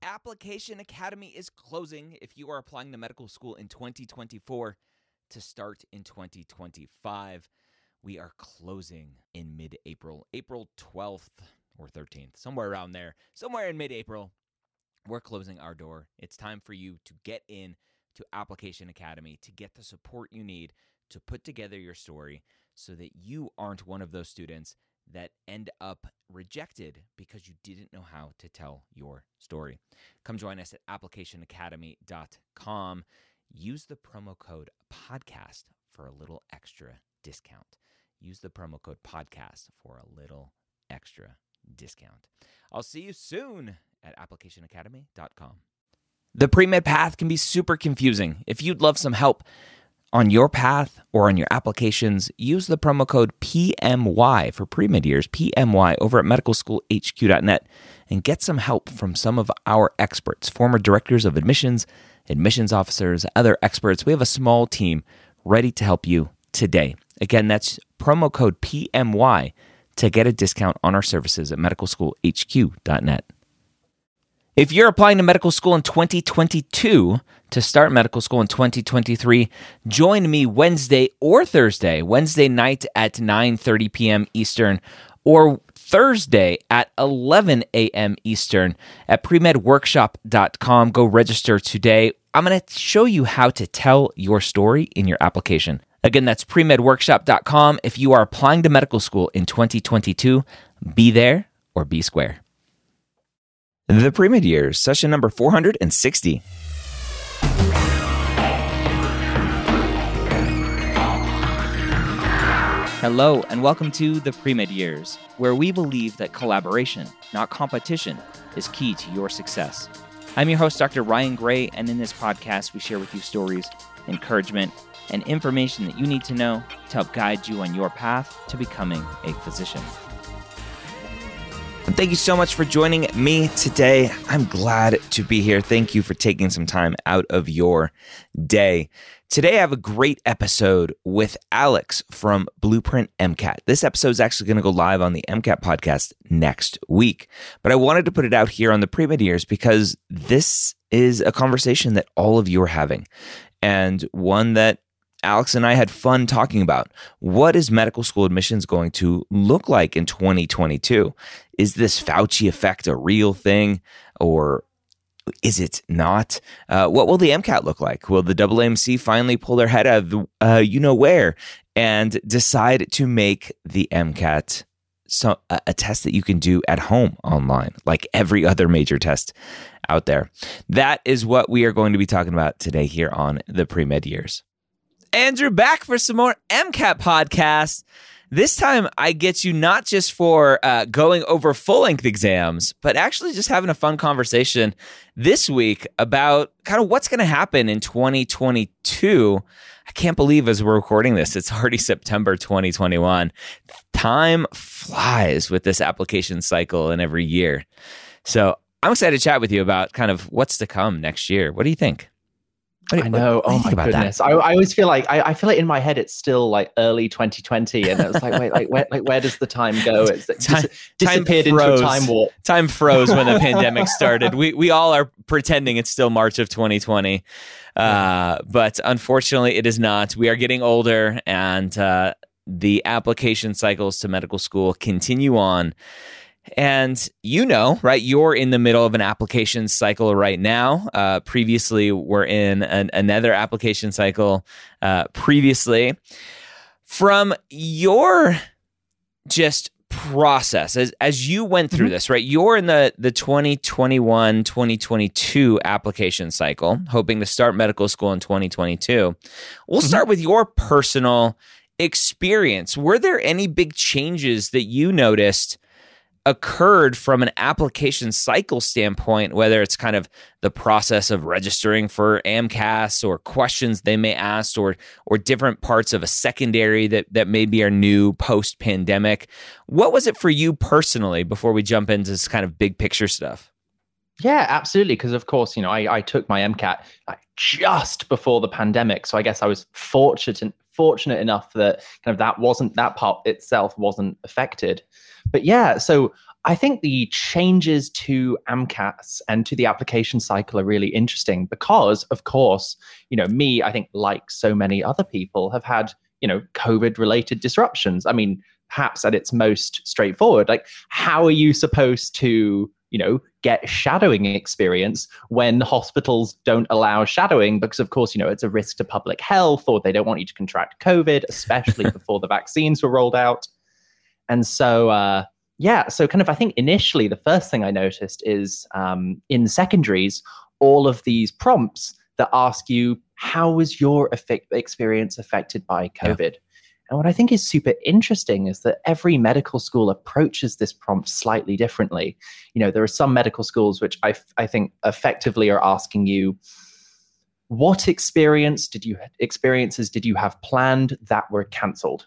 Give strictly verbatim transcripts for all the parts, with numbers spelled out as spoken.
Application Academy is closing if you are applying to medical school in twenty twenty-four to start in twenty twenty-five. We are closing in mid-April, April twelfth or thirteenth, somewhere around there, somewhere in mid-April. We're closing our door. It's time for you to get in to Application Academy to get the support you need to put together your story so that you aren't one of those students that end up rejected because you didn't know how to tell your story. Come join us at application academy dot com. Use the promo code podcast for a little extra discount. Use the promo code podcast for a little extra discount. I'll see you soon at application academy dot com. The pre-med path can be super confusing. If you'd love some help on your path or on your applications, use the promo code P M Y for pre-med years, P M Y, over at medical school h q dot net and get some help from some of our experts, former directors of admissions, admissions officers, other experts. We have a small team ready to help you today. Again, that's promo code P M Y to get a discount on our services at medical school h q dot net. If you're applying to medical school in twenty twenty-two to start medical school in twenty twenty-three, join me Wednesday or Thursday, Wednesday night at nine thirty p.m. Eastern, or Thursday at eleven a.m. Eastern at pre med workshop dot com. Go register today. I'm going to show you how to tell your story in your application. Again, that's pre med workshop dot com. If you are applying to medical school in twenty twenty-two, be there or be square. The Pre-Med Years, session number four hundred sixty. Hello, and welcome to The Pre-Med Years, where we believe that collaboration, not competition, is key to your success. I'm your host, Doctor Ryan Gray, and in this podcast, we share with you stories, encouragement, and information that you need to know to help guide you on your path to becoming a physician. And thank you so much for joining me today. I'm glad to be here. Thank you for taking some time out of your day. Today, I have a great episode with Alex from Blueprint MCAT. This episode is actually going to go live on the MCAT podcast next week. But I wanted to put it out here on the Pre-Med Years because this is a conversation that all of you are having, and one that Alex and I had fun talking about. What is medical school admissions going to look like in twenty twenty-two? Is this Fauci effect a real thing, or is it not? Uh, what will the MCAT look like? Will the A A M C finally pull their head out of the, uh, you know where and decide to make the MCAT so, uh, a test that you can do at home online, like every other major test out there? That is what we are going to be talking about today here on the Pre-Med Years. Andrew back for some more MCAT podcasts. This time I get you not just for uh, going over full-length exams, but actually just having a fun conversation this week about kind of what's going to happen in twenty twenty-two. I can't believe as we're recording this, it's already September twenty twenty-one. Time flies with this application cycle and every year. So I'm excited to chat with you about kind of what's to come next year. What do you think? I know. Oh my goodness. I, I always feel like I, I feel like in my head it's still like early twenty twenty, and it's like wait, like where, like where does the time go? It's like time, dis- disappeared time into a time warp. Time froze when the pandemic started. We we all are pretending it's still March of twenty twenty, uh, but unfortunately it is not. We are getting older, and uh, the application cycles to medical school continue on. And you know, right, you're in the middle of an application cycle right now. Uh, previously, we're in an, another application cycle uh, previously. From your just process, as, as you went through mm-hmm. this, right, you're in the, the twenty twenty-one, twenty twenty-two application cycle, hoping to start medical school in twenty twenty-two. We'll mm-hmm. start with your personal experience. Were there any big changes that you noticed occurred from an application cycle standpoint, whether it's kind of the process of registering for AMCAS or questions they may ask, or or different parts of a secondary that, that maybe are new post-pandemic? What was it for you personally before we jump into this kind of big picture stuff? Yeah, absolutely. Because of course, you know, I, I took my MCAT like just before the pandemic. So I guess I was fortunate fortunate enough that kind of that wasn't, that part itself wasn't affected. But yeah, so I think the changes to AMCATs and to the application cycle are really interesting because, of course, you know, me, I think like so many other people have had, you know, COVID-related disruptions. I mean, perhaps at its most straightforward, like how are you supposed to, you know, get shadowing experience when hospitals don't allow shadowing because, of course, you know, it's a risk to public health or they don't want you to contract COVID, especially before the vaccines were rolled out. And so, uh, yeah, so kind of I think initially the first thing I noticed is um, in secondaries, all of these prompts that ask you, how was your effect- experience affected by COVID? Yeah. And what I think is super interesting is that every medical school approaches this prompt slightly differently. You know, there are some medical schools which I, I think effectively are asking you, what experience did you experiences did you have planned that were cancelled?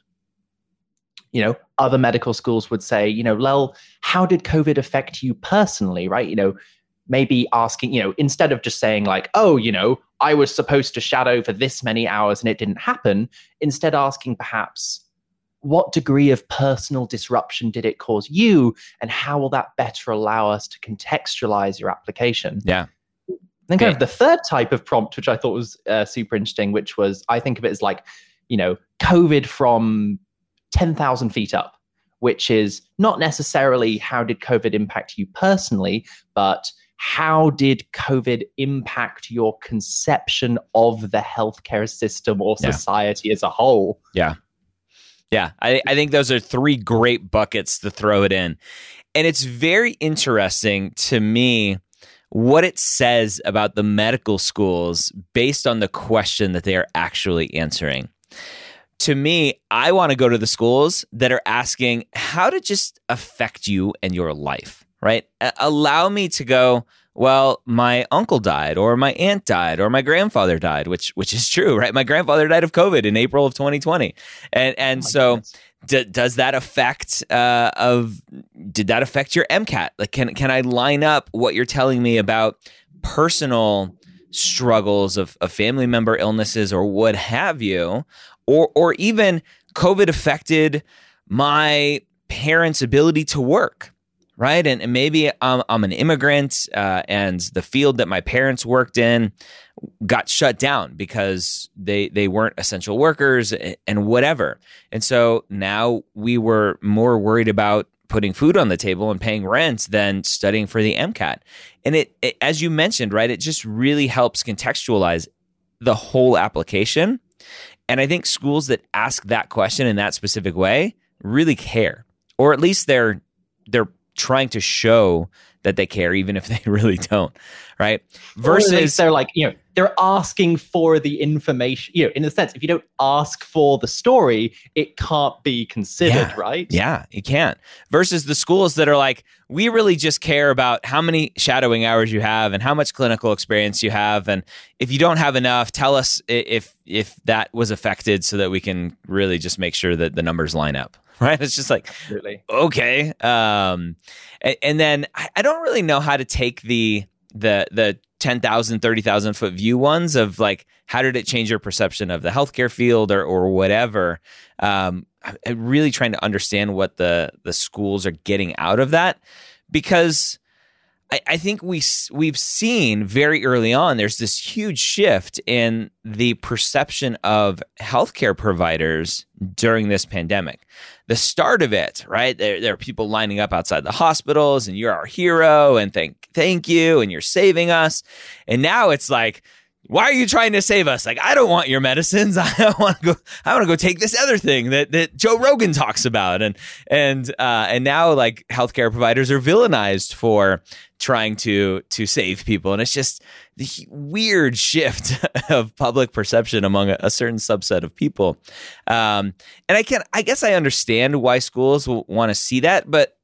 You know, other medical schools would say, you know, Lel, how did COVID affect you personally, right? You know, maybe asking, you know, instead of just saying like, oh, you know, I was supposed to shadow for this many hours and it didn't happen, instead asking perhaps, what degree of personal disruption did it cause you? And how will that better allow us to contextualize your application? Yeah. Then kind yeah. of the third type of prompt, which I thought was uh, super interesting, which was, I think of it as like, you know, COVID from ten thousand feet up, which is not necessarily how did COVID impact you personally, but how did COVID impact your conception of the healthcare system or society yeah. as a whole? Yeah. Yeah. I, I think those are three great buckets to throw it in. And it's very interesting to me what it says about the medical schools based on the question that they are actually answering. To me, I want to go to the schools that are asking how to just affect you and your life, right? A- allow me to go, well, my uncle died or my aunt died or my grandfather died, which which is true, right? My grandfather died of COVID in April of twenty twenty. And and oh so d- does that affect uh, of did that affect your MCAT? Like can can I line up what you're telling me about personal struggles of, of family member illnesses or what have you? Or or even COVID affected my parents' ability to work, right? And, and maybe I'm, I'm an immigrant uh, and the field that my parents worked in got shut down because they, they weren't essential workers and whatever. And so now we were more worried about putting food on the table and paying rent than studying for the MCAT. And it, it as you mentioned, right, it just really helps contextualize the whole application. And I think schools that ask that question in that specific way really care, or at least they're they're trying to show that they care, even if they really don't, right? Versus they're like, you know, they're asking for the information. You know, in a sense, if you don't ask for the story, it can't be considered, yeah. right? Yeah, you can't. Versus the schools that are like, we really just care about how many shadowing hours you have and how much clinical experience you have, and if you don't have enough, tell us if if that was affected, so that we can really just make sure that the numbers line up. Right? It's just like, Absolutely. okay. Um, and, and then I, I don't really know how to take the the the ten thousand, thirty thousand foot view ones of like, how did it change your perception of the healthcare field or or whatever? Um, I'm really trying to understand what the the schools are getting out of that, because I, I think we we've seen very early on there's this huge shift in the perception of healthcare providers during this pandemic. The start of it, right? There, there are people lining up outside the hospitals, and you're our hero, and thank thank you, and you're saving us. And now it's like, why are you trying to save us? Like, I don't want your medicines. I want to go. I want to go take this other thing that, that Joe Rogan talks about. And and uh, and now, like, healthcare providers are villainized for trying to to save people, and it's just the weird shift of public perception among a, a certain subset of people. Um, and I can, I guess, I understand why schools will want to see that, but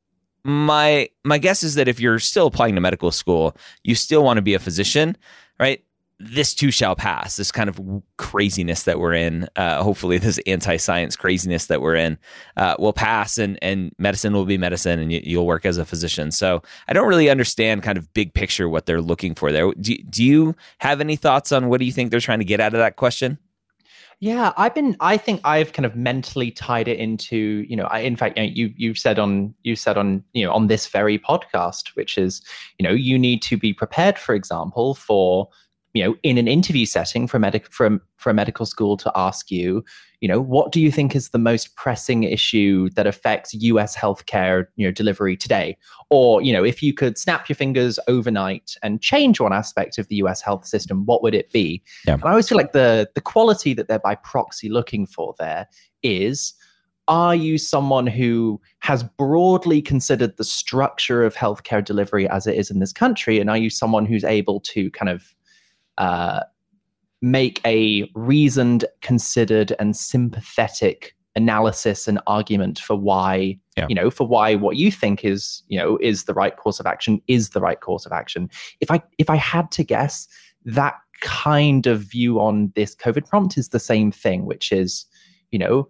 my my guess is that if you're still applying to medical school, you still want to be a physician, right? This too shall pass. This kind of craziness that we're in, uh, hopefully this anti-science craziness that we're in, uh, will pass, and, and medicine will be medicine, and you, you'll work as a physician. So I don't really understand kind of big picture what they're looking for there. Do, do you have any thoughts on what do you think they're trying to get out of that question? Yeah, I've been. I think I've kind of mentally tied it into, you know. I, in fact, you know, you you've said on you said on you know on this very podcast, which is, you know, you need to be prepared, for example, for, you know, in an interview setting for a medic for a, for a medical school to ask you, you know, what do you think is the most pressing issue that affects U S healthcare, you know, delivery today? Or, you know, if you could snap your fingers overnight and change one aspect of the U S health system, what would it be? Yeah. And I always feel like the the quality that they're by proxy looking for there is, are you someone who has broadly considered the structure of healthcare delivery as it is in this country? And are you someone who's able to kind of uh, make a reasoned, considered, and sympathetic analysis and argument for why, yeah. you know, for why what you think is, you know, is the right course of action, is the right course of action. If I if I had to guess, that kind of view on this COVID prompt is the same thing, which is, you know,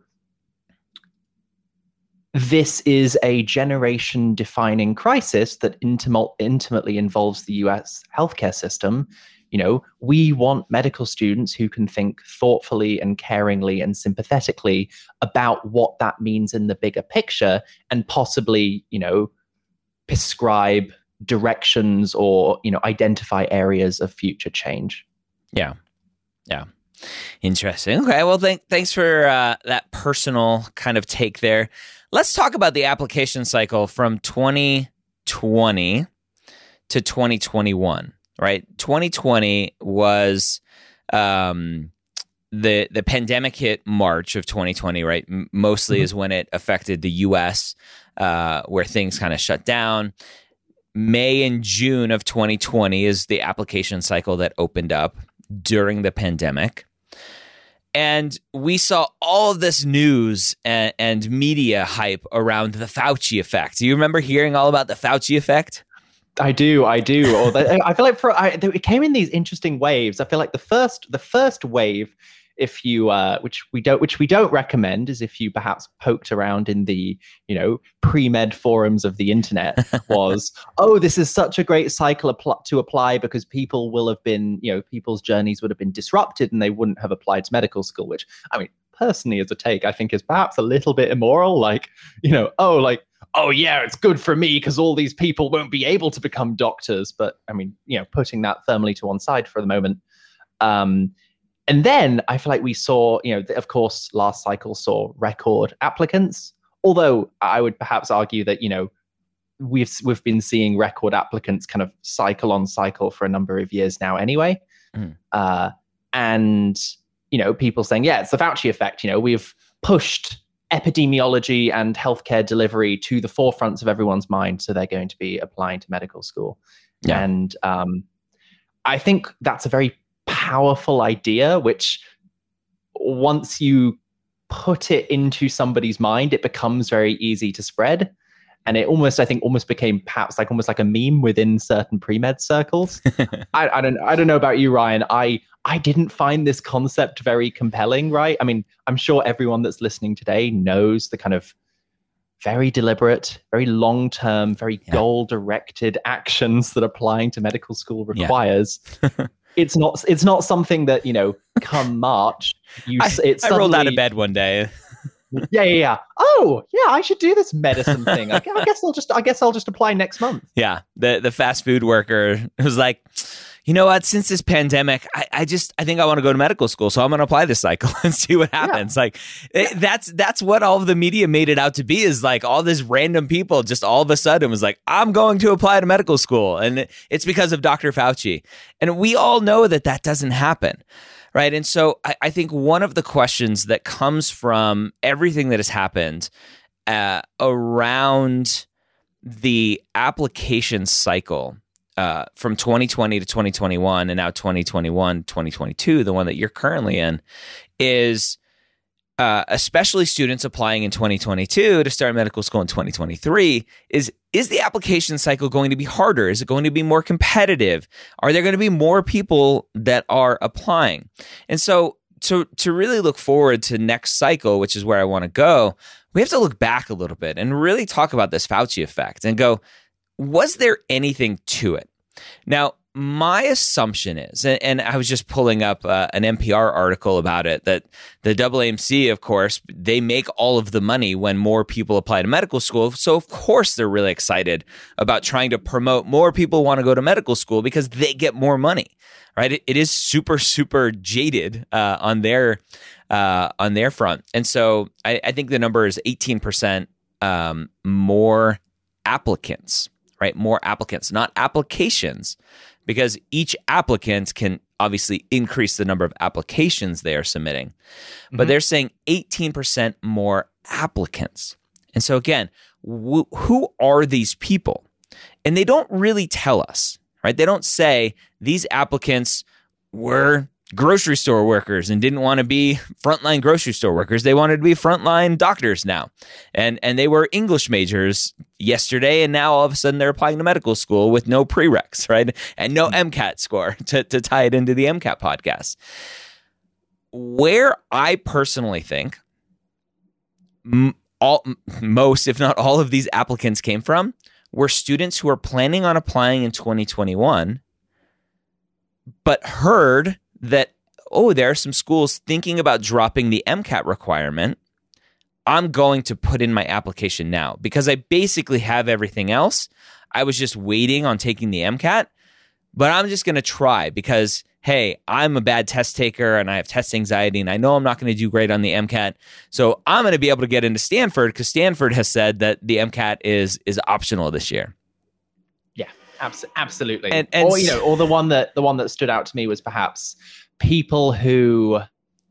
this is a generation-defining crisis that intimate, intimately involves the U S healthcare system. You know, we want medical students who can think thoughtfully and caringly and sympathetically about what that means in the bigger picture, and possibly, you know, prescribe directions or, you know, identify areas of future change. Yeah. Yeah. Interesting. Okay. Well, th- thanks for uh, that personal kind of take there. Let's talk about the application cycle from twenty twenty to twenty twenty-one. Right, twenty twenty was um, the the pandemic hit March of twenty twenty. Right, M- mostly mm-hmm. is when it affected the U S, uh, where things kind of shut down. May and June of twenty twenty is the application cycle that opened up during the pandemic, and we saw all of this news and, and media hype around the Fauci effect. Do you remember hearing all about the Fauci effect? I do, I do. Or the, I feel like for I, it came in these interesting waves. I feel like the first, the first wave, if you, uh, which we don't, which we don't recommend, is if you perhaps poked around in the, you know, pre-med forums of the internet, was, oh, this is such a great cycle apl- to apply because people will have been, you know, people's journeys would have been disrupted and they wouldn't have applied to medical school. Which, I mean, personally, as a take, I think is perhaps a little bit immoral. Like, you know, oh, like. oh, yeah, it's good for me because all these people won't be able to become doctors. But I mean, you know, putting that firmly to one side for the moment. Um, and then I feel like we saw, you know, of course, last cycle saw record applicants. Although I would perhaps argue that, you know, we've we've been seeing record applicants kind of cycle on cycle for a number of years now anyway. Mm. Uh, and, you know, people saying, yeah, it's the Fauci effect. You know, we've pushed epidemiology and healthcare delivery to the forefronts of everyone's mind, so they're going to be applying to medical school. Yeah. And um, I think that's a very powerful idea, which once you put it into somebody's mind, it becomes very easy to spread. And it almost, I think, almost became perhaps like almost like a meme within certain pre-med circles. I, I don't, I don't know about you, Ryan. I, I didn't find this concept very compelling, right? I mean, I'm sure everyone that's listening today knows the kind of very deliberate, very long-term, very yeah. goal-directed actions that applying to medical school requires. Yeah. It's not, it's not something that, you know, come March, you. I, it's I suddenly, rolled out of bed one day. yeah, yeah, yeah. Oh, yeah. I should do this medicine thing. I, I guess I'll just, I guess I'll just apply next month. Yeah, the the fast food worker was like, you know what? Since this pandemic, I, I just, I think I want to go to medical school, so I'm going to apply this cycle and see what happens. Yeah. Like, it, yeah. that's that's what all of the media made it out to be. Is like all this random people just all of a sudden was like, I'm going to apply to medical school, and it's because of Doctor Fauci. And we all know that that doesn't happen. Right. And so I, I think one of the questions that comes from everything that has happened uh, around the application cycle uh, from twenty twenty to twenty twenty-one and now twenty twenty-one, twenty twenty-two, the one that you're currently in, is uh, especially students applying in twenty twenty-two to start medical school in twenty twenty-three, is is the application cycle going to be harder? Is it going to be more competitive? Are there going to be more people that are applying? And so to, to really look forward to next cycle, which is where I want to go, we have to look back a little bit and really talk about this Fauci effect and go, was there anything to it? Now, my assumption is, and, and I was just pulling up uh, an N P R article about it, that the A A M C, of course, they make all of the money when more people apply to medical school. So, of course, they're really excited about trying to promote more people want to go to medical school because they get more money, right? It, it is super, super jaded uh, on their uh, on their front. And so I, I think the number is eighteen percent um, more applicants, right? More applicants, not applications, because each applicant can obviously increase the number of applications they are submitting. Mm-hmm. But they're saying eighteen percent more applicants. And so again, wh- who are these people? And they don't really tell us, right? They don't say these applicants were grocery store workers and didn't want to be frontline grocery store workers. They wanted to be frontline doctors now. And and they were English majors yesterday, and now all of a sudden they're applying to medical school with no prereqs, right? And no MCAT score to, to tie it into the MCAT podcast. Where I personally think m- all most, if not all of these applicants came from were students who are planning on applying in twenty twenty-one, but heard that, oh, there are some schools thinking about dropping the MCAT requirement. I'm going to put in my application now because I basically have everything else. I was just waiting on taking the MCAT, but I'm just going to try because, hey, I'm a bad test taker and I have test anxiety and I know I'm not going to do great on the MCAT. So I'm going to be able to get into Stanford because Stanford has said that the MCAT is is optional this year. Abs- absolutely. And, and or, you know, or the one that the one that stood out to me was perhaps people who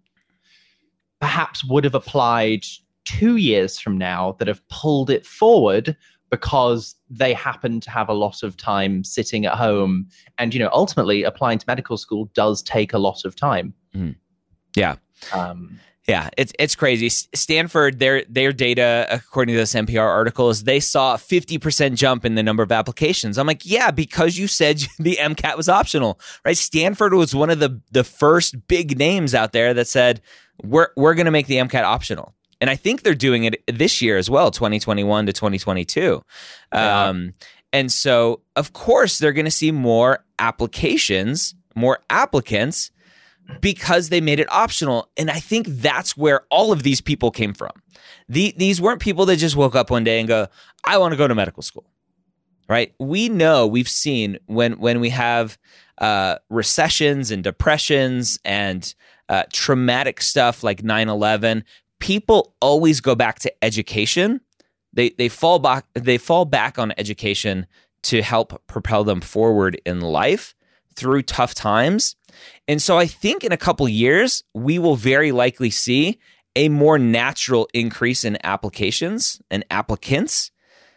perhaps would have applied two years from now that have pulled it forward because they happen to have a lot of time sitting at home. And, you know, ultimately applying to medical school does take a lot of time. Mm. Yeah. Um, Yeah, it's it's crazy. Stanford, their their data, according to this N P R article, is they saw a fifty percent jump in the number of applications. I'm like, yeah, because you said the MCAT was optional, right? Stanford was one of the the first big names out there that said, we're we're going to make the MCAT optional. And I think they're doing it this year as well, twenty twenty-one to twenty twenty-two. Yeah. Um, and so, of course, they're going to see more applications, more applicants, because they made it optional. And I think that's where all of these people came from. The, these weren't people that just woke up one day and go, I want to go to medical school, right? We know, we've seen when, when we have uh, recessions and depressions and uh, traumatic stuff like nine eleven, people always go back to education. They, they fall back, they fall back on education to help propel them forward in life through tough times. And so I think in a couple years, we will very likely see a more natural increase in applications and applicants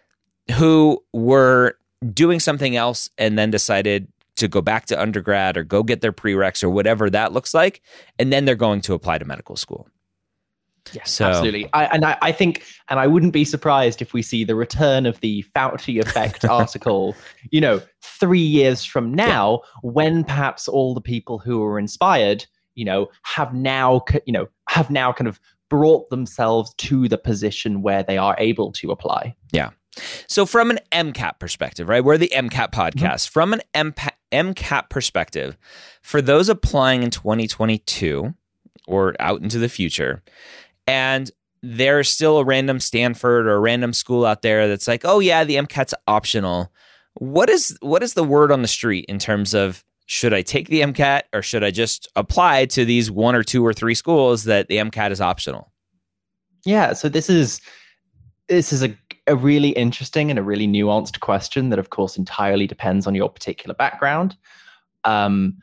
who were doing something else and then decided to go back to undergrad or go get their prereqs or whatever that looks like. And then they're going to apply to medical school. Yes, so, absolutely. I, and I, I think, and I wouldn't be surprised if we see the return of the Fauci effect article, you know, three years from now, yeah. when perhaps all the people who were inspired, you know, have now, you know, have now kind of brought themselves to the position where they are able to apply. Yeah. So from an MCAT perspective, right? We're the MCAT podcast. Mm-hmm. From an MCAT perspective, for those applying in twenty twenty-two or out into the future, and there's still a random Stanford or a random school out there that's like, oh yeah, the MCAT's optional. What is what is the word on the street in terms of, should I take the MCAT or should I just apply to these one or two or three schools that the MCAT is optional? Yeah, so this is this is a, a really interesting and a really nuanced question that, of course, entirely depends on your particular background. Um,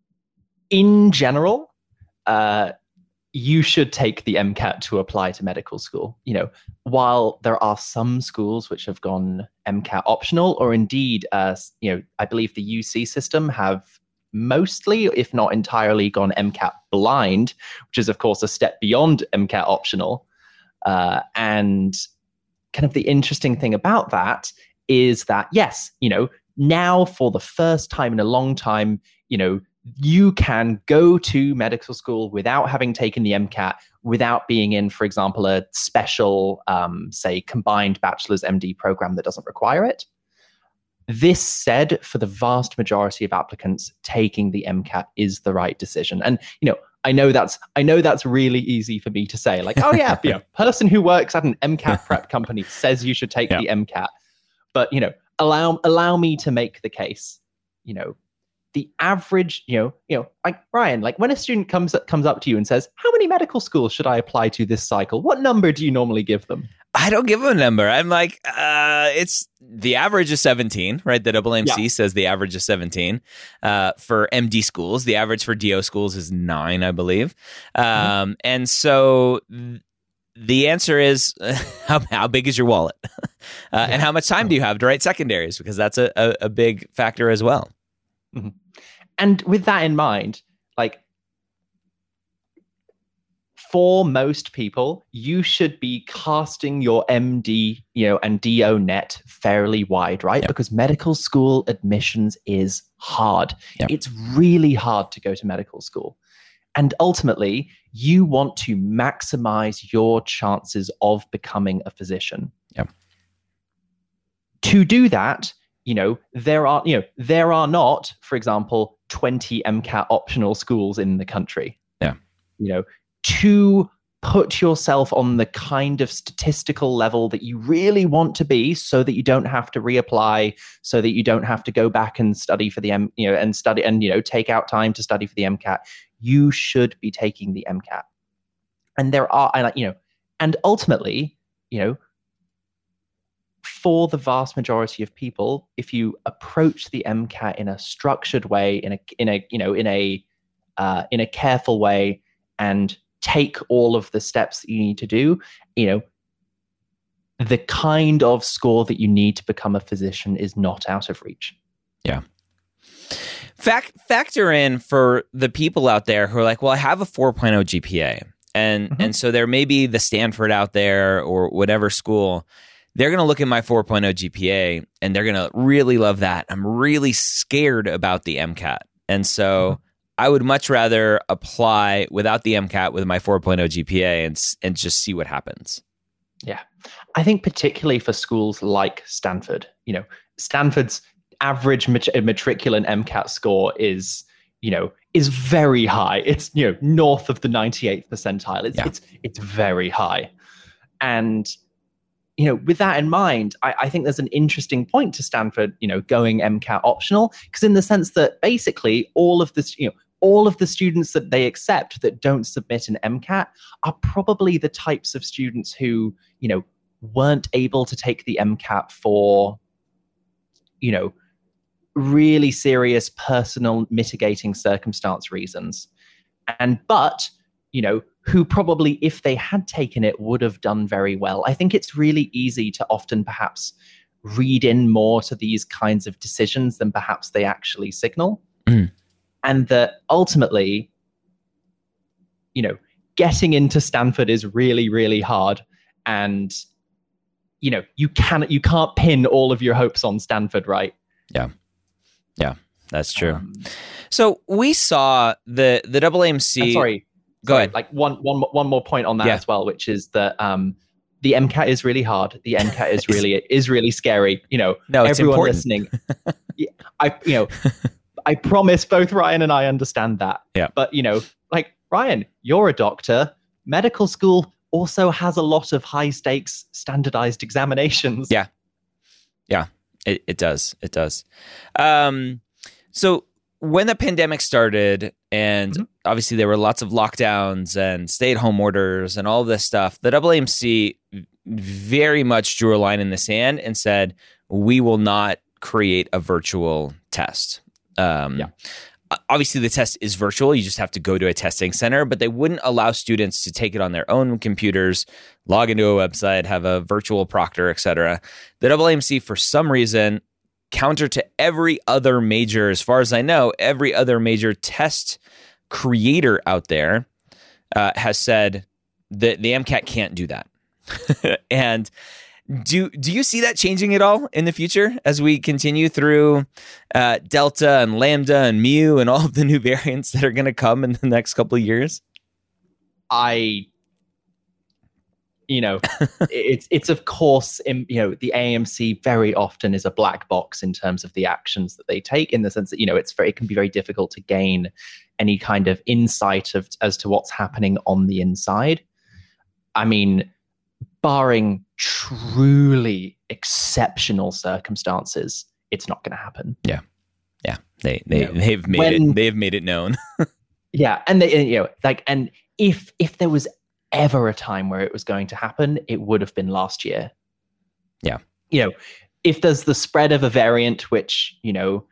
in general, uh, you should take the MCAT to apply to medical school. You know, while there are some schools which have gone MCAT optional, or indeed, uh, you know, I believe the U C system have mostly, if not entirely, gone MCAT blind, which is, of course, a step beyond MCAT optional. Uh, and kind of the interesting thing about that is that, yes, you know, now for the first time in a long time, you know, you can go to medical school without having taken the MCAT, without being in, for example, a special, um, say, combined bachelor's M D program that doesn't require it. this said, for the vast majority of applicants, taking the MCAT is the right decision. And, you know, I know that's I know that's really easy for me to say. Like, oh yeah, you know, person who works at an MCAT prep company says you should take yeah. the MCAT. But, you know, allow allow me to make the case. You know, the average, you know, you know, like Ryan, like when a student comes comes up to you and says, "How many medical schools should I apply to this cycle?" What number do you normally give them? I don't give them a number. I'm like, uh, it's the average is seventeen, right? The A A M C yeah. says the average is seventeen. Uh, for M D schools, the average for D O schools is nine, I believe. Um, mm-hmm. And so th- the answer is, uh, how, how big is your wallet? uh, yeah. And how much time do you have to write secondaries? Because that's a, a, a big factor as well. Mm-hmm. And with that in mind, like, for most people, you should be casting your M D, you know, and D O net fairly wide, right? Yep. Because medical school admissions is hard. Yep. It's really hard to go to medical school. And ultimately, you want to maximize your chances of becoming a physician. Yep. To do that, you know, there are, you know, there are not, for example, twenty MCAT optional schools in the country. Yeah. You know, to put yourself on the kind of statistical level that you really want to be, so that you don't have to reapply, so that you don't have to go back and study for the M, you know, and study and, you know, take out time to study for the MCAT. You should be taking the MCAT. And there are, and, you know, and ultimately, you know, for the vast majority of people, if you approach the MCAT in a structured way, in a, in a, you know, in a, uh, in a careful way, and take all of the steps that you need to do, you know, the kind of score that you need to become a physician is not out of reach. Yeah. Fact, factor in for the people out there who are like, well, I have a four point oh G P A. And, mm-hmm. and so there may be the Stanford out there or whatever school. They're going to look at my four point oh G P A and they're going to really love that. I'm really scared about the MCAT. And so mm-hmm. I would much rather apply without the MCAT with my four point oh G P A and and just see what happens. Yeah. I think particularly for schools like Stanford, you know, Stanford's average mat- matriculant MCAT score is, you know, is very high. It's, you know, north of the ninety-eighth percentile. It's, yeah. it's, it's very high. And, you know, with that in mind, I, I think there's an interesting point to Stanford, you know, going MCAT optional, because in the sense that basically all of this, you know, all of the students that they accept that don't submit an MCAT are probably the types of students who, you know, weren't able to take the MCAT for, you know, really serious personal mitigating circumstance reasons. And, but, you know, who probably, if they had taken it, would have done very well. I think it's really easy to often perhaps read in more to these kinds of decisions than perhaps they actually signal. Mm. And that ultimately, you know, getting into Stanford is really, really hard. And, you know, you can't, you can't pin all of your hopes on Stanford, right? Yeah. Yeah, that's true. Um, so we saw the, the A A M C. I'm sorry. Go sorry, ahead. Like one, one, one more point on that yeah. as well, which is that um, the MCAT is really hard. The MCAT is really, is really scary. You know, no, it's everyone important. listening. I, you know, I promise both Ryan and I understand that. Yeah. But, you know, like, Ryan, you're a doctor. Medical school also has a lot of high stakes standardized examinations. Yeah. Yeah, it, it does. It does. Um, so when the pandemic started, and mm-hmm. obviously there were lots of lockdowns and stay-at-home orders and all of this stuff, the A A M C very much drew a line in the sand and said, we will not create a virtual test. Um, yeah. Obviously, the test is virtual. You just have to go to a testing center, but they wouldn't allow students to take it on their own computers, log into a website, have a virtual proctor, et cetera. The A A M C, for some reason, counter to every other major, as far as I know, every other major test creator out there uh, has said that the MCAT can't do that. And do do you see that changing at all in the future as we continue through uh, Delta and Lambda and Mu and all of the new variants that are going to come in the next couple of years? I, you know, it's it's of course, in, you know, the A M C very often is a black box in terms of the actions that they take, in the sense that, you know, it's very, it can be very difficult to gain any kind of insight of as to what's happening on the inside. I mean, barring truly exceptional circumstances, it's not going to happen. Yeah, yeah, they they you know, they've made when, it they've made it known. yeah, and they, you know, like, and if if there was ever a time where it was going to happen, it would have been last year. Yeah, you know, if there's the spread of a variant, which, you know,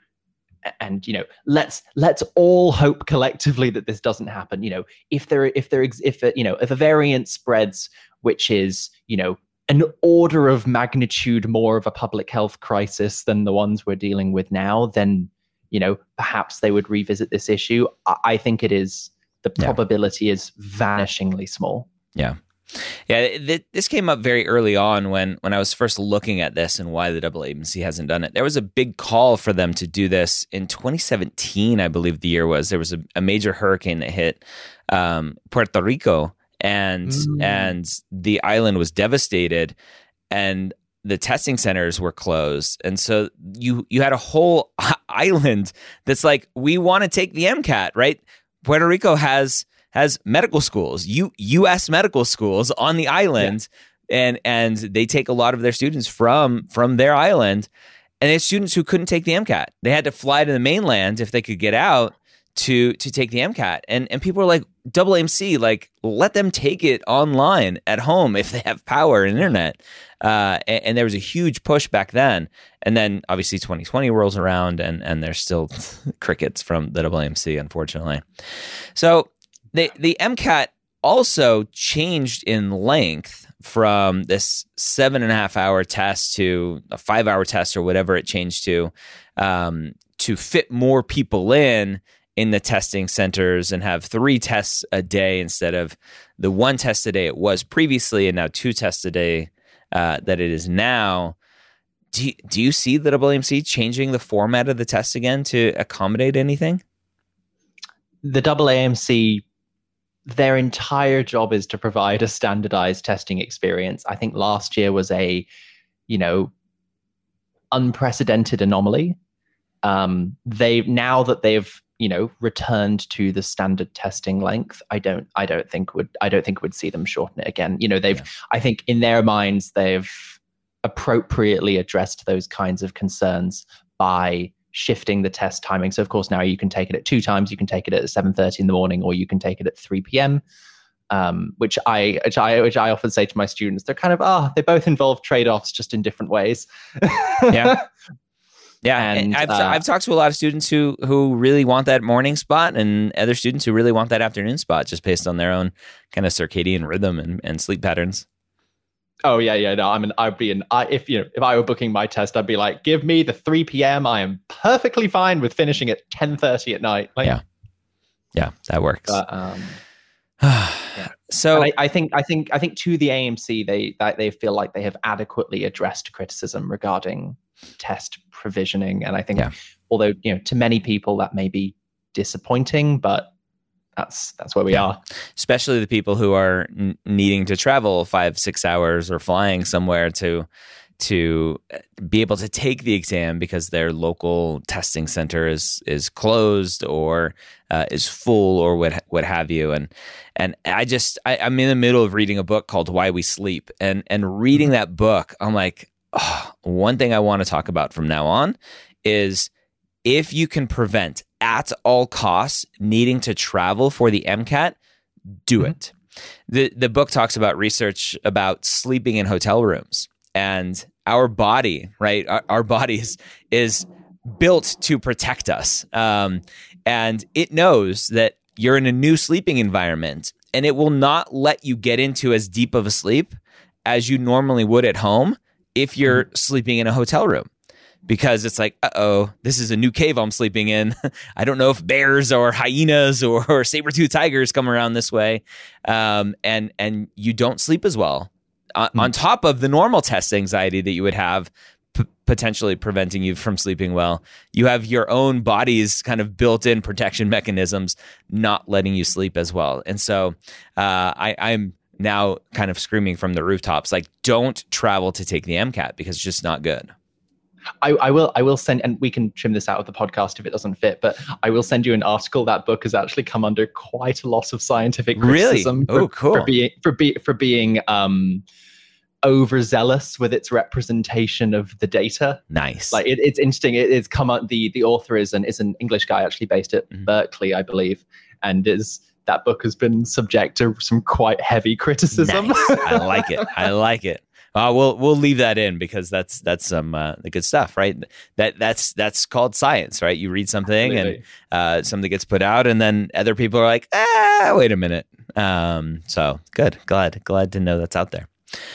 and you know, let's let's all hope collectively that this doesn't happen. You know, if there if there if you know if a variant spreads, which is, you know, an order of magnitude more of a public health crisis than the ones we're dealing with now, then, you know, perhaps they would revisit this issue. I, I think it is, the probability yeah. is vanishingly small. Yeah. Yeah, th- this came up very early on when, when I was first looking at this and why the double A M C hasn't done it. There was a big call for them to do this in twenty seventeen, I believe the year was. There was a, a major hurricane that hit um, Puerto Rico, and mm. and the island was devastated, and the testing centers were closed. And so you you had a whole island that's like, we want to take the MCAT, right? Puerto Rico has has medical schools, U, U.S. medical schools on the island, yeah. and and they take a lot of their students from from their island, and it's students who couldn't take the MCAT. They had to fly to the mainland if they could get out to to take the MCAT, and and people are like, double A M C, like, let them take it online at home if they have power and internet. Uh, and, and there was a huge push back then, and then obviously twenty twenty rolls around, and and there's still crickets from the double A M C, unfortunately. So The the MCAT also changed in length from this seven and a half hour test to a five hour test or whatever it changed to, um, to fit more people in in the testing centers and have three tests a day instead of the one test a day it was previously, and now two tests a day uh, that it is now. Do you, do you see the double A M C changing the format of the test again to accommodate anything? The double A M C, their entire job is to provide a standardized testing experience. I think last year was a, you know, unprecedented anomaly. Um, they now that they've, you know, returned to the standard testing length, I don't, I don't think would, I don't think would see them shorten it again. You know, they've, yeah. I think in their minds, they've appropriately addressed those kinds of concerns by shifting the test timing. So of course now you can take it at two times. You can take it at seven thirty in the morning, or you can take it at three p.m. Um, which I which I which I often say to my students. They're kind of ah, oh, they both involve trade-offs, just in different ways. yeah, yeah. And, and I've uh, I've talked to a lot of students who who really want that morning spot, and other students who really want that afternoon spot, just based on their own kind of circadian rhythm and, and sleep patterns. Oh yeah, yeah. No, I mean, I'd be in. I, if you know, if I were booking my test, I'd be like, give me the three p.m. I am perfectly fine with finishing at ten thirty at night. Like, yeah, yeah, that works. But, um, yeah. So I, I think, I think, I think to the A M C, they that they feel like they have adequately addressed criticism regarding test provisioning, and I think, yeah. although you know, to many people that may be disappointing, but That's that's where we yeah. are. Especially the people who are n- needing to travel five, six hours or flying somewhere to to be able to take the exam because their local testing center is is closed or uh, is full or what what have you. And and I just I, I'm in the middle of reading a book called Why We Sleep, and and reading that book, I'm like, oh, one thing I want to talk about from now on is if you can prevent at all costs needing to travel for the MCAT, do mm-hmm. it. The the book talks about research about sleeping in hotel rooms, and our body, right? Our, our body is, is built to protect us. Um, and it knows that you're in a new sleeping environment, and it will not let you get into as deep of a sleep as you normally would at home if you're mm-hmm. sleeping in a hotel room. Because it's like, uh-oh, this is a new cave I'm sleeping in. I don't know if bears or hyenas or, or saber-toothed tigers come around this way. Um, and and you don't sleep as well. On, mm. on top of the normal test anxiety that you would have, p- potentially preventing you from sleeping well, you have your own body's kind of built-in protection mechanisms not letting you sleep as well. And so uh, I, I'm now kind of screaming from the rooftops, like, don't travel to take the MCAT because it's just not good. I, I will I will send, and we can trim this out of the podcast if it doesn't fit, but I will send you an article. That book has actually come under quite a lot of scientific criticism. Really? Oh, for, cool. For being, for, be, for being um, overzealous with its representation of the data. Nice. Like it, it's interesting. It, it's come out, the, the author is an, is an English guy actually based at mm-hmm. Berkeley, I believe, and is that book has been subject to some quite heavy criticism. Nice. I like it. I like it. Uh, we'll we'll leave that in because that's that's some uh, the good stuff, right? That that's that's called science, right? You read something Absolutely. and uh, something gets put out, and then other people are like, ah, wait a minute. Um, so good, glad glad to know that's out there.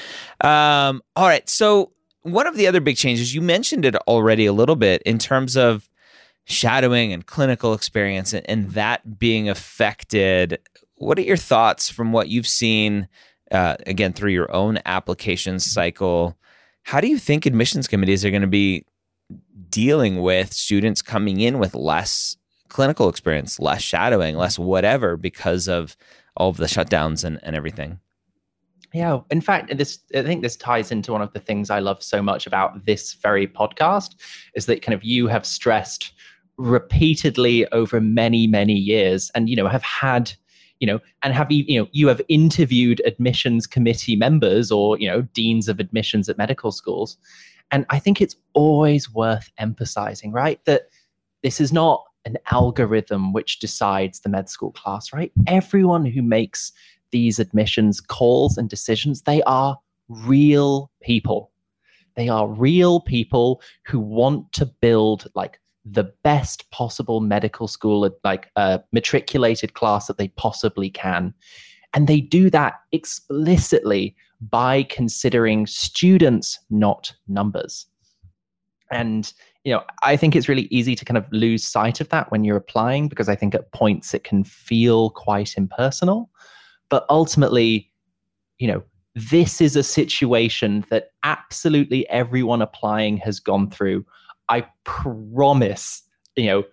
Um, all right, so one of the other big changes, you mentioned it already a little bit in terms of shadowing and clinical experience, and, and that being affected. What are your thoughts from what you've seen? Uh, again, through your own application cycle, how do you think admissions committees are going to be dealing with students coming in with less clinical experience, less shadowing, less whatever because of all of the shutdowns and, and everything? Yeah, in fact, this I think this ties into one of the things I love so much about this very podcast is that kind of you have stressed repeatedly over many, many years and, you know, have had you know, and have you, you know, you have interviewed admissions committee members or, you know, deans of admissions at medical schools. And I think it's always worth emphasizing, right, that this is not an algorithm which decides the med school class, right? Everyone who makes these admissions calls and decisions, they are real people. They are real people who want to build like the best possible medical school, like a matriculated class that they possibly can. And they do that explicitly by considering students, not numbers. And, you know, I think it's really easy to kind of lose sight of that when you're applying, because I think at points it can feel quite impersonal. But ultimately, you know, this is a situation that absolutely everyone applying has gone through. I promise, you know,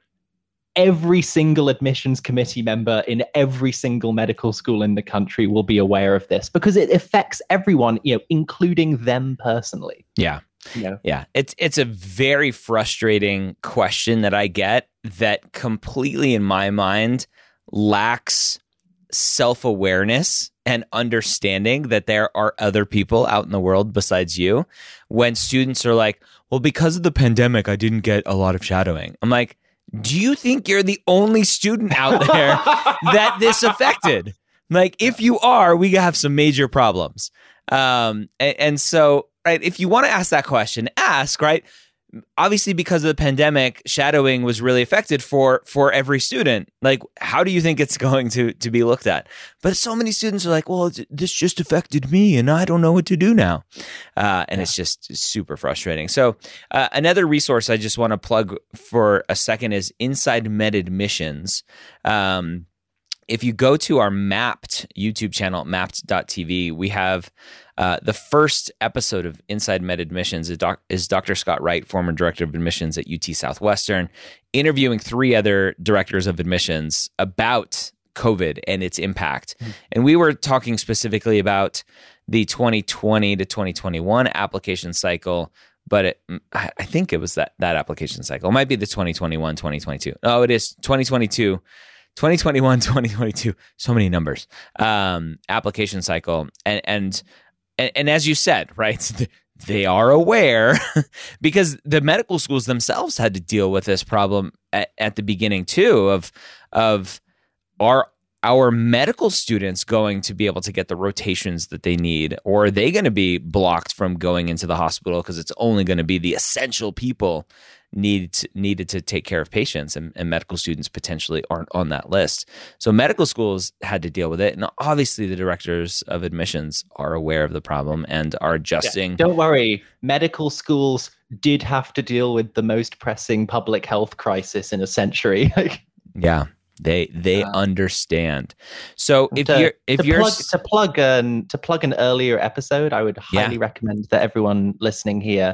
every single admissions committee member in every single medical school in the country will be aware of this because it affects everyone, you know, including them personally. Yeah. Yeah. Yeah. It's it's a very frustrating question that I get that completely in my mind lacks self-awareness and understanding that there are other people out in the world besides you. When students are like, well, because of the pandemic, I didn't get a lot of shadowing. I'm like, do you think you're the only student out there that this affected? Like, if you are, we have some major problems. Um, and, and so, right, if you want to ask that question, ask, right? Obviously, because of the pandemic, shadowing was really affected for for every student. Like, how do you think it's going to to be looked at? But so many students are like, well, this just affected me and I don't know what to do now. Uh, and yeah. It's just super frustrating. So uh, another resource I just want to plug for a second is Inside Med Admissions. Um, if you go to our Mapped YouTube channel, mapped dot t v, we have uh, the first episode of Inside Med Admissions is, doc- is Doctor Scott Wright, former director of admissions at U T Southwestern, interviewing three other directors of admissions about COVID and its impact. Mm-hmm. And we were talking specifically about the twenty twenty to twenty twenty-one application cycle, but it, I think it was that, that application cycle. It might be the twenty twenty-one, twenty twenty-two. Oh, it is twenty twenty-two. twenty twenty-one, twenty twenty-two, so many numbers, um, application cycle. And, and, and, and as you said, right, they are aware because the medical schools themselves had to deal with this problem at, at the beginning too of, of are our medical students going to be able to get the rotations that they need, or are they going to be blocked from going into the hospital because it's only going to be the essential people needed to, needed to take care of patients, and, and medical students potentially aren't on that list. So medical schools had to deal with it. And obviously the directors of admissions are aware of the problem and are adjusting. Yeah, don't worry. Medical schools did have to deal with the most pressing public health crisis in a century. Yeah. They they uh, understand. So if to, you're if to you're plug, to plug an to plug an earlier episode, I would highly yeah. recommend that everyone listening here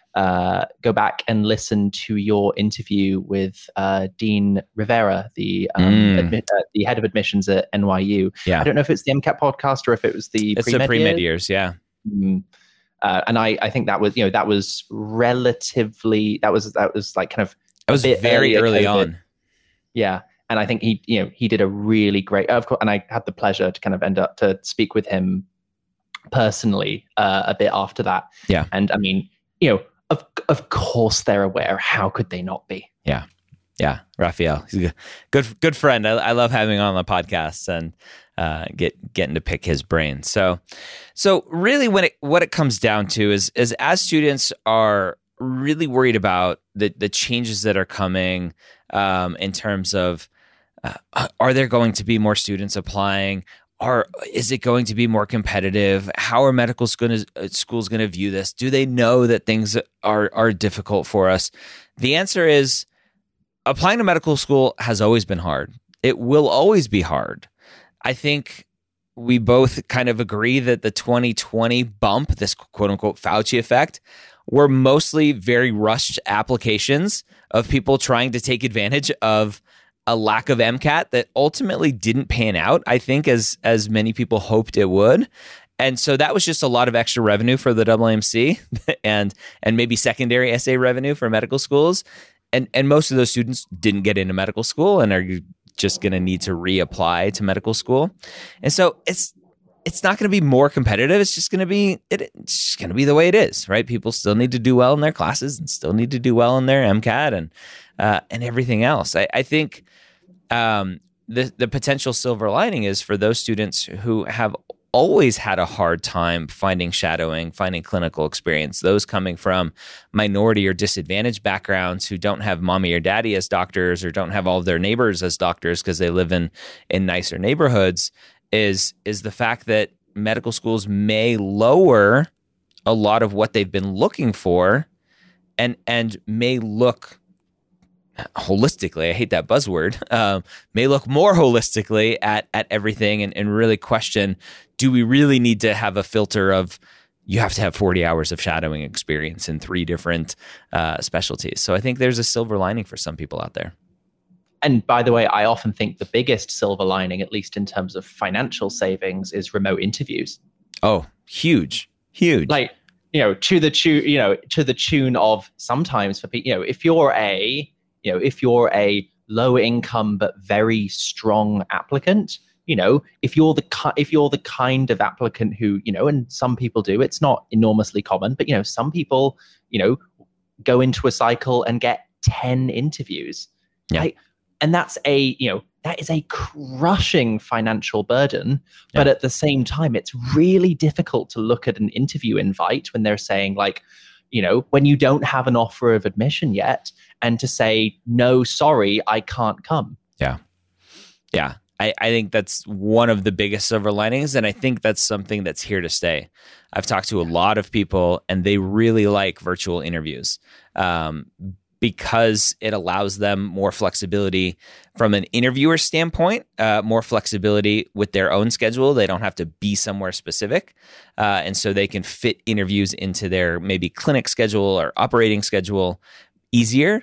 uh, go back and listen to your interview with uh, Dean Rivera, the um, Mm. admi- uh, the head of admissions at N Y U. Yeah. I don't know if it's the MCAT podcast or if it was the It's pre-med the pre-med years. years, yeah. Mm. Uh, and I, I think that was, you know, that was relatively, that was, that was like kind of, That was bit very early early COVID. on. yeah. And I think he, you know, he did a really great, of course, and I had the pleasure to kind of end up to speak with him personally uh, a bit after that. Yeah. And I mean, you know, of of course they're aware. How could they not be? Yeah. Yeah. Raphael, he's a good, good, good friend. I, I love having him on the podcast and uh, get getting to pick his brain. So, so really when it, what it comes down to is, is as students are really worried about the, the changes that are coming um, in terms of, uh, are there going to be more students applying? Are, is it going to be more competitive? How are medical schools schools going to view this? Do they know that things are are difficult for us? The answer is applying to medical school has always been hard. It will always be hard. I think we both kind of agree that the twenty twenty bump, this quote unquote Fauci effect, were mostly very rushed applications of people trying to take advantage of a lack of MCAT that ultimately didn't pan out, I think, as as many people hoped it would. And so that was just a lot of extra revenue for the A A M C and and maybe secondary S A revenue for medical schools. And and most of those students didn't get into medical school and are just going to need to reapply to medical school. And so it's it's not going to be more competitive. It's just going to be it, it's just going to be the way it is, right? People still need to do well in their classes and still need to do well in their MCAT and uh, and everything else. I, I think um, the the potential silver lining is for those students who have always had a hard time finding shadowing, finding clinical experience, those coming from minority or disadvantaged backgrounds who don't have mommy or daddy as doctors or don't have all of their neighbors as doctors because they live in in nicer neighborhoods, is is the fact that medical schools may lower a lot of what they've been looking for and and may look holistically, I hate that buzzword, um, may look more holistically at at everything and, and really question, do we really need to have a filter of you have to have forty hours of shadowing experience in three different uh, specialties? So I think there's a silver lining for some people out there. And by the way, I often think the biggest silver lining, at least in terms of financial savings, is remote interviews. Oh, huge, huge. Like, you know, to the tune, you know, to the tune of sometimes for people, you know, if you're a You know, if you're a low income but very strong applicant, you know, if you're the if you're the kind of applicant who, you know, and some people do, it's not enormously common, but you know, some people, you know, go into a cycle and get ten interviews. Yeah. Like, and that's a, you know, that is a crushing financial burden. Yeah. But at the same time, it's really difficult to look at an interview invite when they're saying like, you know, when you don't have an offer of admission yet, and to say, no, sorry, I can't come. Yeah. Yeah. I, I think that's one of the biggest silver linings. And I think that's something that's here to stay. I've talked to a lot of people and they really like virtual interviews um, because it allows them more flexibility from an interviewer standpoint, uh, more flexibility with their own schedule. They don't have to be somewhere specific. Uh, and so they can fit interviews into their maybe clinic schedule or operating schedule easier,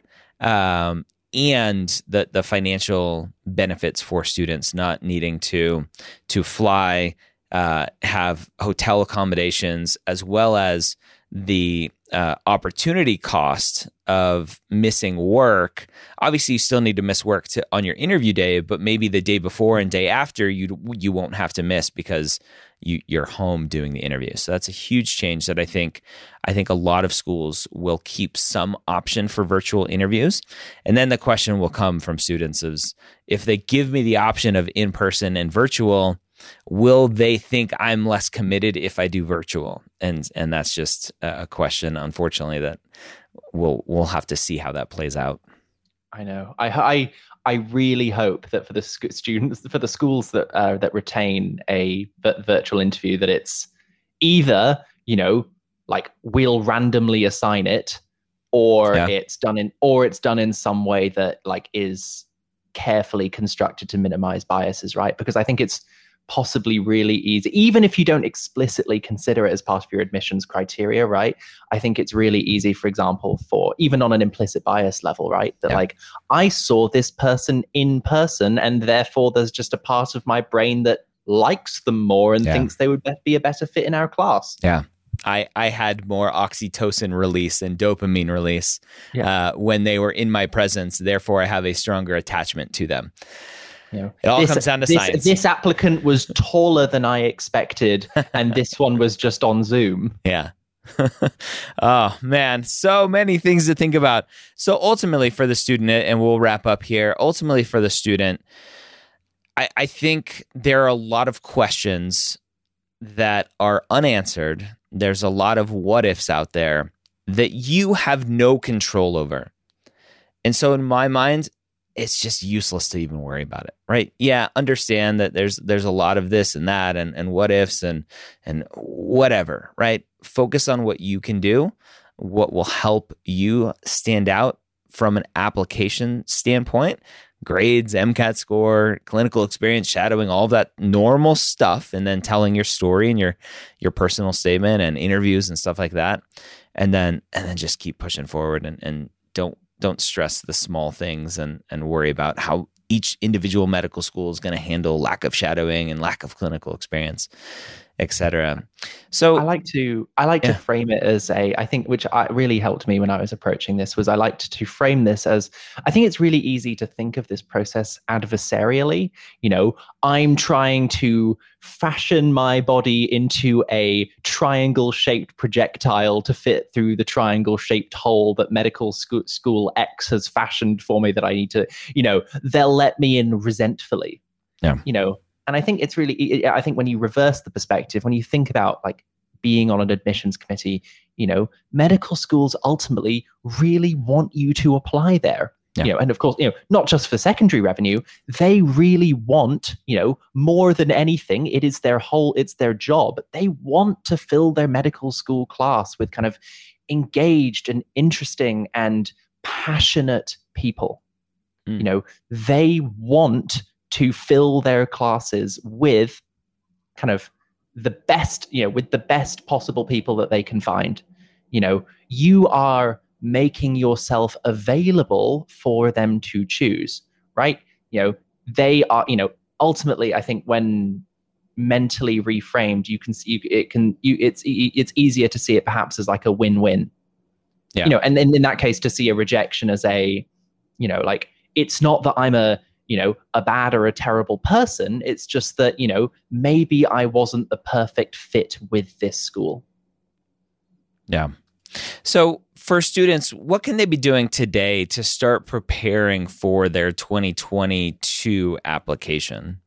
um, and the the financial benefits for students not needing to to fly, uh, have hotel accommodations, as well as the uh, opportunity cost of missing work. Obviously, you still need to miss work to, on your interview day, but maybe the day before and day after you you won't have to miss because you, you're home doing the interview. So that's a huge change that I think I think a lot of schools will keep some option for virtual interviews. And then the question will come from students is, if they give me the option of in-person and virtual, will they think I'm less committed if I do virtual? And and that's just a question, unfortunately, that we'll we'll have to see how that plays out. I know. I I I really hope that for the sc- students, for the schools that uh, that retain a v- virtual interview, that it's either, you know, like we'll randomly assign it, or Yeah. it's done in or it's done in some way that like is carefully constructed to minimize biases, right? Because I think it's possibly really easy, even if you don't explicitly consider it as part of your admissions criteria, right? I think it's really easy, for example, for even on an implicit bias level, right? That yeah. like, I saw this person in person and therefore there's just a part of my brain that likes them more and yeah. thinks they would be a better fit in our class. Yeah. I, I had more oxytocin release and dopamine release yeah. uh, when they were in my presence. Therefore, I have a stronger attachment to them. Yeah. It all this, comes down to this, science. This applicant was taller than I expected, and this one was just on Zoom. Yeah. Oh, man. So many things to think about. So ultimately for the student, and we'll wrap up here, ultimately for the student, I, I think there are a lot of questions that are unanswered. There's a lot of what ifs out there that you have no control over. And so in my mind, it's just useless to even worry about it, right? Yeah, understand that there's there's a lot of this and that and, and what ifs and and whatever, right? Focus on what you can do, what will help you stand out from an application standpoint. Grades, MCAT score, clinical experience, shadowing, all of that normal stuff, and then telling your story and your your personal statement and interviews and stuff like that. And then and then just keep pushing forward and, and don't Don't stress the small things and, and worry about how each individual medical school is going to handle lack of shadowing and lack of clinical experience, et cetera. So I like to I like yeah. to frame it as a I think which I, really helped me when I was approaching this was I liked to frame this as I think it's really easy to think of this process adversarially. You know, I'm trying to fashion my body into a triangle-shaped projectile to fit through the triangle-shaped hole that medical school, school X has fashioned for me that I need to, you know, they'll let me in resentfully. Yeah. You know, and I think it's really, I think when you reverse the perspective, when you think about like being on an admissions committee, you know, medical schools ultimately really want you to apply there. Yeah. You know, and of course, you know, not just for secondary revenue, they really want, you know, more than anything, it is their whole, it's their job. They want to fill their medical school class with kind of engaged and interesting and passionate people. Mm. You know, they want to fill their classes with kind of the best, you know, with the best possible people that they can find. You know, you are making yourself available for them to choose, right? You know, they are, you know, ultimately, I think when mentally reframed, you can see it can, you, it's, it's easier to see it perhaps as like a win-win, yeah. You know, and then in that case, to see a rejection as a, you know, like, it's not that I'm a, you know, a bad or a terrible person. It's just that, you know, maybe I wasn't the perfect fit with this school. Yeah. So for students, what can they be doing today to start preparing for their twenty twenty-two application?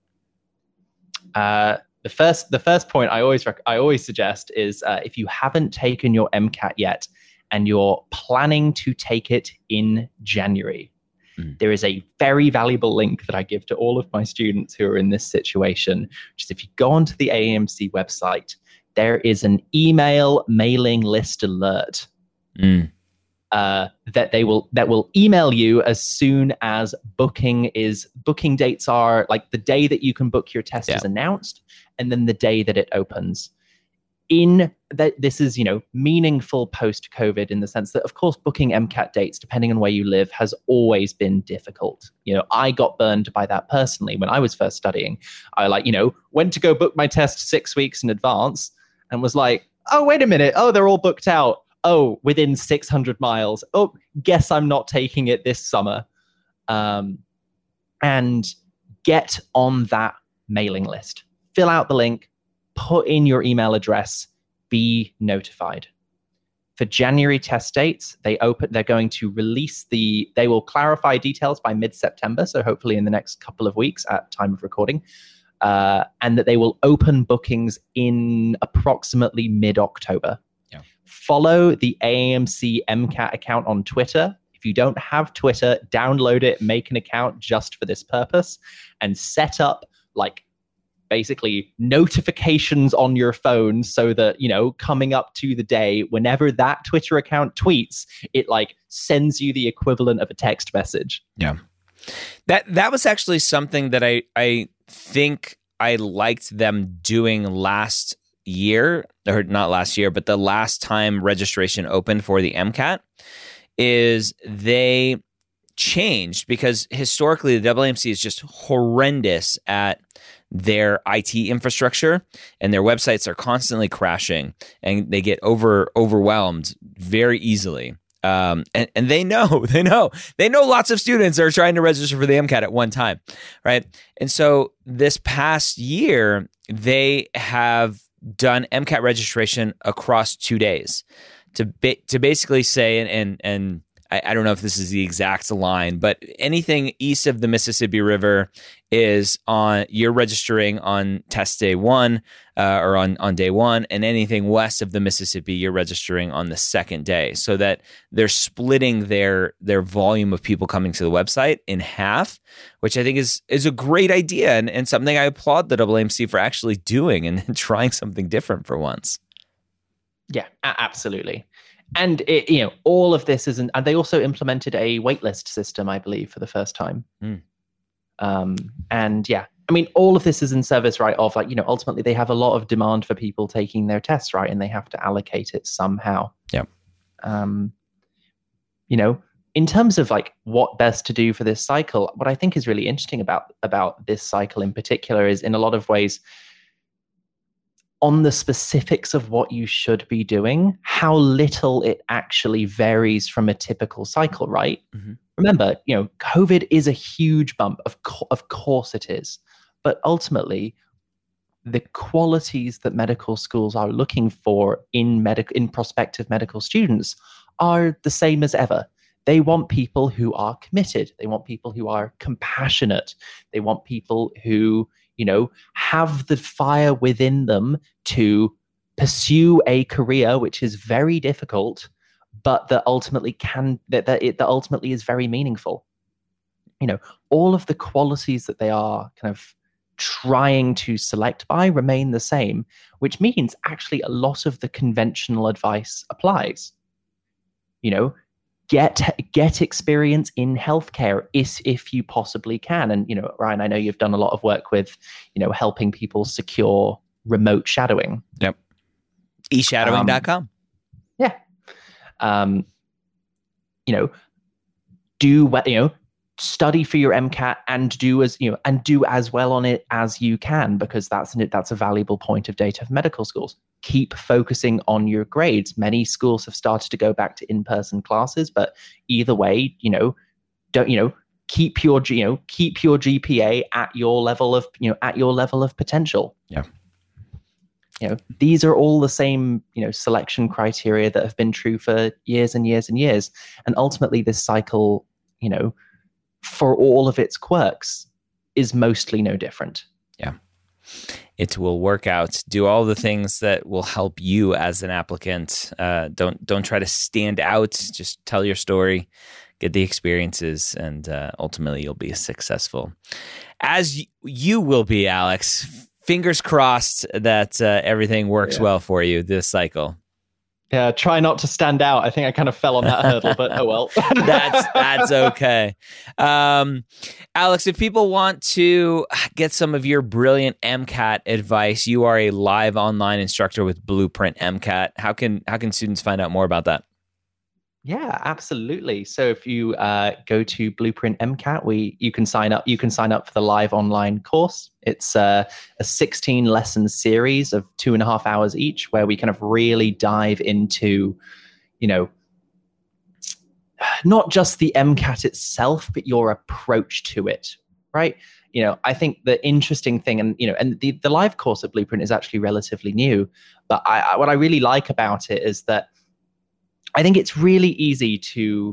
Uh, the first, the first point I always rec- I always suggest is uh, if you haven't taken your MCAT yet and you're planning to take it in January, mm. there is a very valuable link that I give to all of my students who are in this situation, which is if you go onto the A A M C website, there is an email mailing list alert mm. uh, that they will that will email you as soon as booking is booking dates are like the day that you can book your test yeah. is announced, and then the day that it opens. In that, this is, you know, meaningful post-COVID in the sense that, of course, booking MCAT dates, depending on where you live, has always been difficult. You know, I got burned by that personally when I was first studying. I like, you know, went to go book my test six weeks in advance and was like, oh, wait a minute. Oh, they're all booked out. Oh, within six hundred miles. Oh, guess I'm not taking it this summer. Um, and get on that mailing list. Fill out the link. Put in your email address, be notified. For January test dates, they open, they're going to release the, they will clarify details by mid-September, so hopefully in the next couple of weeks at time of recording, uh, and that they will open bookings in approximately mid-October. Yeah. Follow the A A M C MCAT account on Twitter. If you don't have Twitter, download it, make an account just for this purpose, and set up like basically notifications on your phone so that, you know, coming up to the day, whenever that Twitter account tweets, it like sends you the equivalent of a text message. Yeah. That that was actually something that I, I think I liked them doing last year, or not last year, but the last time registration opened for the MCAT, is they changed, because historically the W M C is just horrendous at their I T infrastructure, and their websites are constantly crashing, and they get over overwhelmed very easily. Um, and, and they know, they know, they know lots of students are trying to register for the MCAT at one time, right? And so this past year, they have done MCAT registration across two days to ba- to basically say, and and, and I, I don't know if this is the exact line, but anything east of the Mississippi River is on, you're registering on test day one uh, or on, on day one, and anything west of the Mississippi, you're registering on the second day, so that they're splitting their their volume of people coming to the website in half, which I think is is a great idea, and, and something I applaud the W M C for actually doing and trying something different for once. Yeah, absolutely. And it, you know, all of this isn't, and they also implemented a waitlist system, I believe, for the first time. Mm. Um, and yeah, I mean, all of this is in service, right, of like, you know, ultimately they have a lot of demand for people taking their tests, right, and they have to allocate it somehow. Yeah. Um, you know, in terms of like what best to do for this cycle, what I think is really interesting about about this cycle in particular is, in a lot of ways, on the specifics of what you should be doing, how little it actually varies from a typical cycle, right? Mm-hmm. Remember, you know, COVID is a huge bump. Of, co- of course it is. But ultimately, the qualities that medical schools are looking for in medic- in prospective medical students are the same as ever. They want people who are committed. They want people who are compassionate. They want people who, you know, have the fire within them to pursue a career which is very difficult, but that ultimately can that that it that ultimately is very meaningful. You know, all of the qualities that they are kind of trying to select by remain the same, which means actually a lot of the conventional advice applies. You know, get get experience in healthcare if, if you possibly can. And, you know, Ryan, I know you've done a lot of work with, you know, helping people secure remote shadowing. Yep. e shadowing dot com. Um, yeah. Um, you know, do, you know, study for your MCAT and do as, you know, and do as well on it as you can, because that's an, that's a valuable point of data for medical schools. Keep focusing on your grades. Many schools have started to go back to in-person classes, but either way, you know, don't, you know, keep your, you know, keep your G P A at your level of, you know, at your level of potential. Yeah. You know, these are all the same, you know, selection criteria that have been true for years and years and years. And ultimately this cycle, you know, for all of its quirks, is mostly no different. Yeah. It will work out. Do all the things that will help you as an applicant. Uh, don't don't try to stand out. Just tell your story, get the experiences, and uh, ultimately you'll be successful. As y- you will be, Alex. Fingers crossed that uh, everything works yeah. well for you this cycle. Yeah, try not to stand out. I think I kind of fell on that hurdle, but oh well. that's that's okay. Um, Alex, if people want to get some of your brilliant MCAT advice, you are a live online instructor with Blueprint MCAT. How can how can students find out more about that? Yeah, absolutely. So if you uh, go to Blueprint MCAT, we you can sign up. You can sign up for the live online course. It's uh, a sixteen lesson series of two and a half hours each, where we kind of really dive into, you know, not just the MCAT itself, but your approach to it. Right? You know, I think the interesting thing, and you know, and the the live course at Blueprint is actually relatively new, but I, I what I really like about it is that I think it's really easy to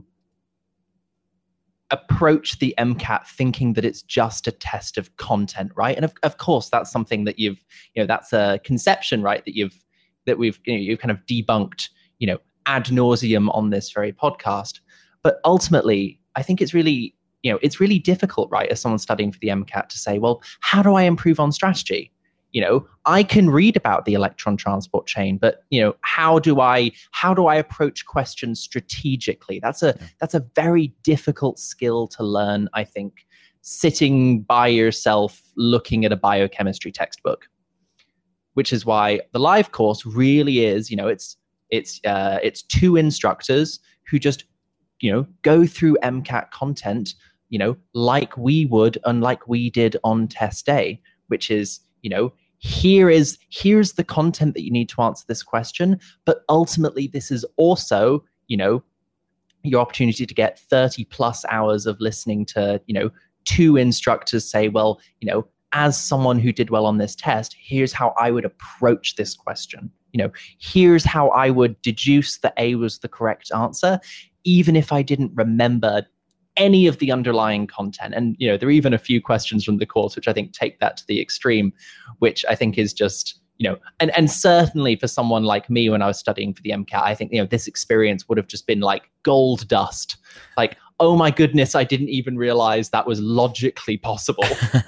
approach the MCAT thinking that it's just a test of content, right? And of, of course, that's something that you've, you know, that's a conception, right? That you've, that we've, you know, you've kind of debunked, you know, ad nauseum on this very podcast. But ultimately, I think it's really, you know, it's really difficult, right, as someone studying for the MCAT to say, well, how do I improve on strategy? You know, I can read about the electron transport chain, but you know, how do I how do I approach questions strategically? That's a that's a very difficult skill to learn, I think. sitting by yourself looking at a biochemistry textbook, which is why the live course really is, you know, it's it's uh, it's two instructors who just, you know, go through MCAT content, you know, like we would and like we did on test day, which is, you know, here is here's the content that you need to answer this question, but ultimately this is also, you know, your opportunity to get thirty plus hours of listening to, you know, two instructors say, well, you know, as someone who did well on this test, here's how I would approach this question. You know, here's how I would deduce that A was the correct answer, even if I didn't remember any of the underlying content. And, you know, there are even a few questions from the course which I think take that to the extreme, which I think is just, you know, and, and certainly for someone like me when I was studying for the MCAT, I think, you know, this experience would have just been like gold dust. Like, oh my goodness, I didn't even realize that was logically possible.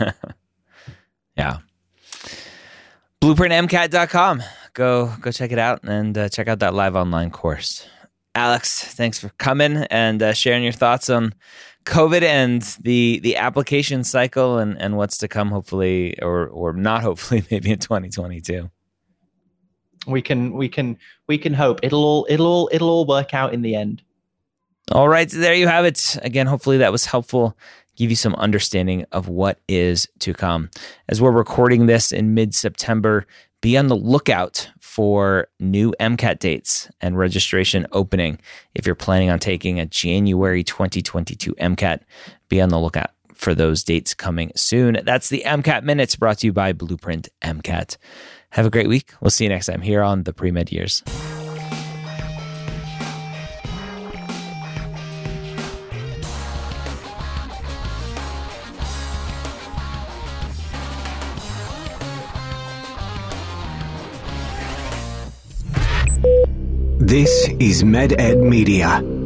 Yeah. blueprint M C A T dot com. Go, go check it out and uh, check out that live online course. Alex, thanks for coming and uh, sharing your thoughts on COVID and the the application cycle and, and what's to come, hopefully, or or not hopefully, maybe in twenty twenty-two. We can we can we can hope it'll all it'll all it'll all work out in the end. All right, so there you have it. Again, hopefully that was helpful. Give you some understanding of what is to come. As we're recording this in mid-September, be on the lookout for new MCAT dates and registration opening. If you're planning on taking a January twenty twenty-two MCAT, be on the lookout for those dates coming soon. That's the MCAT Minutes brought to you by Blueprint MCAT. Have a great week. We'll see you next time here on the Pre-Med Years. This is MedEd Media.